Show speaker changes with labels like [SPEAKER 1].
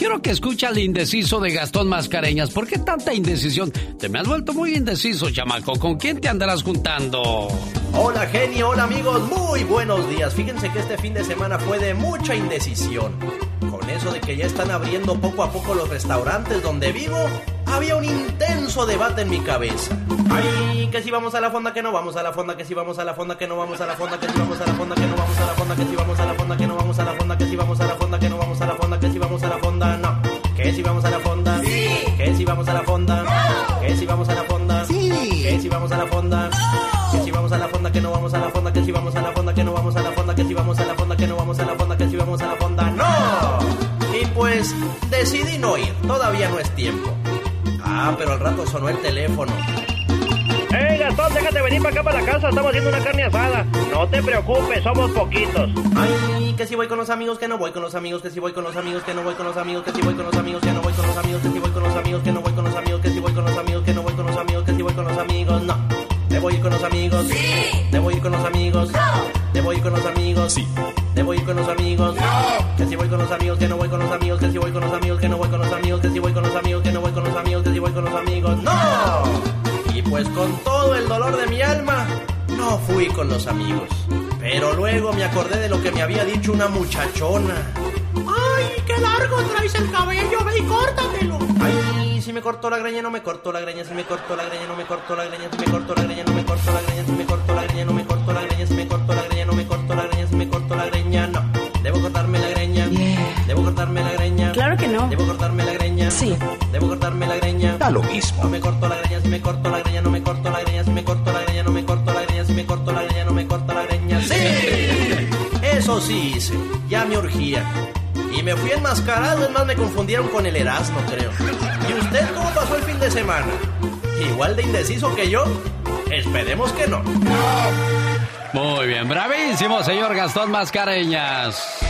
[SPEAKER 1] quiero que escuche al indeciso de Gastón Mascareñas. ¿Por qué tanta indecisión? Te me has vuelto muy indeciso, chamaco. ¿Con quién te andarás juntando?
[SPEAKER 2] Hola, genio, hola, amigos. Muy buenos días. Fíjense que este fin de semana fue de mucha indecisión. Con eso de que ya están abriendo poco a poco los restaurantes donde vivo, había un intenso debate en mi cabeza. Ay, que si vamos a la fonda, que no vamos a la fonda, que si vamos a la fonda, que no vamos a la fonda, que si vamos a la fonda, que no vamos a la fonda, que si vamos a la fonda, que no vamos a la fonda, que si vamos a la fonda, que no vamos a la fonda, que si vamos a la fonda, no. Que si vamos a la fonda, sí. Que si vamos a la fonda, no. Que si vamos a la fonda, sí. Que si vamos a la fonda, no. Que si vamos a la fonda, que no vamos a la fonda, que si vamos a la fonda, que no vamos a la fonda, que si vamos a la fonda, que no vamos a la fonda, que si vamos a la fonda, no. Y pues decidí no ir, todavía no es tiempo. Ah, pero al rato sonó el teléfono.
[SPEAKER 3] ¡Hey, Gastón, déjate venir para acá para la casa! Estamos haciendo una carne asada. No te preocupes, somos poquitos.
[SPEAKER 2] Ay, que si voy con los amigos, que no voy con los amigos, que si voy con los amigos, que no voy con los amigos, que si voy con los amigos, que no voy con los amigos, que si voy con los amigos, que no voy con los amigos, que si voy con los amigos, que no voy con los amigos, que si voy con los amigos, no. Debo ir con los amigos, sí. Debo ir con los amigos, no. Debo ir con los amigos, sí. Debo ir con los amigos, no. Que si voy con los amigos, que no voy con los amigos, que si voy con los amigos, que no voy con los amigos, que si voy con los amigos, que no voy con los amigos, que si voy con los amigos, no. Y pues con todo el dolor de mi alma, no fui con los amigos. Pero luego me acordé de lo que me había dicho una muchachona.
[SPEAKER 4] ¡Ay, qué largo traes el cabello! ¡Ve y córtatelo!
[SPEAKER 2] Ay, si me cortó la greña, no me cortó la greña. Si me cortó la greña, no me cortó la greña. Si me cortó la greña, no me cortó la greña. Si me cortó la greña, no me cortó la greña. Si me cortó la greña, no me cortó la greña. Si me cortó la greña, no. Debo cortarme la greña. Debo cortarme la greña.
[SPEAKER 5] Claro que no.
[SPEAKER 2] Debo cortarme la greña.
[SPEAKER 5] Sí.
[SPEAKER 2] Debo cortarme la greña.
[SPEAKER 6] Da lo mismo.
[SPEAKER 2] No me corto la greña, si me corto la greña, no me corto la greña. Si me corto la greña, no me corto la greña. Si me corto la greña, no me corto la greña. ¡Sí! Eso sí hice. Ya me urgía. Y me fui enmascarado, es más, me confundieron con el Erasmo, creo. ¿Y usted cómo pasó el fin de semana? ¿Igual de indeciso que yo? Esperemos que no.
[SPEAKER 1] Muy bien, bravísimo, señor Gastón Mascareñas.